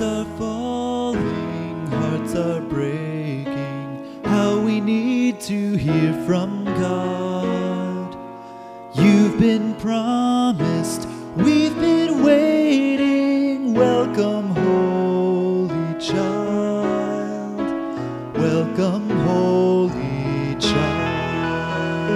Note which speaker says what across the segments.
Speaker 1: are falling, hearts are breaking. How we need to hear from God. You've been promised, we've been waiting. Welcome, Holy Child. Welcome, Holy Child.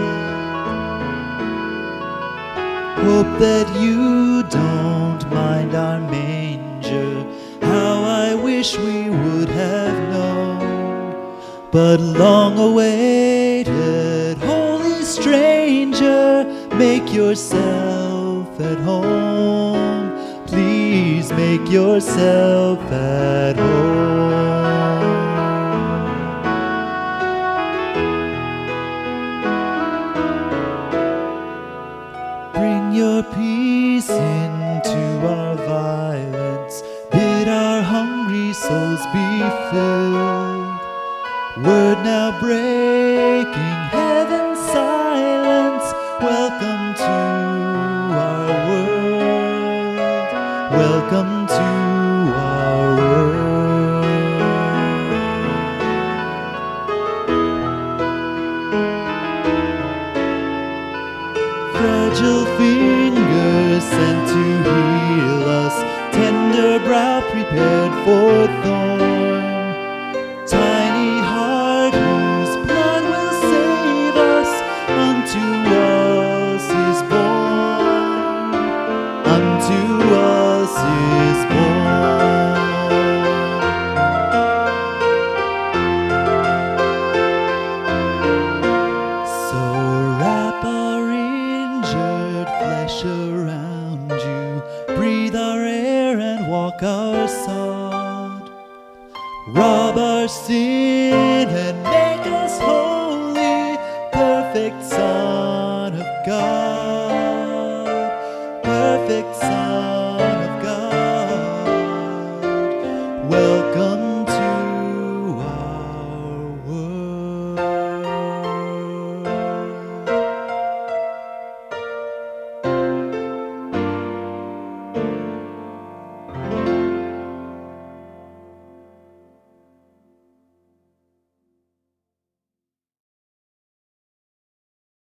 Speaker 1: Hope that you don't mind our manger. How I wish we would have known. But long awaited, holy stranger, make yourself at home. Please make yourself at home. Bring your peace into our violence. Bid our hungry souls be filled. Word now breaking heaven's silence. Welcome to our world. Welcome to our world. Fragile fingers sent to heal us, tender brow prepared for thorn, tiny heart whose blood will save us. Unto us is born, unto us is born. So wrap our injured flesh around you, breathe our air and walk our sod, rob our sin and make us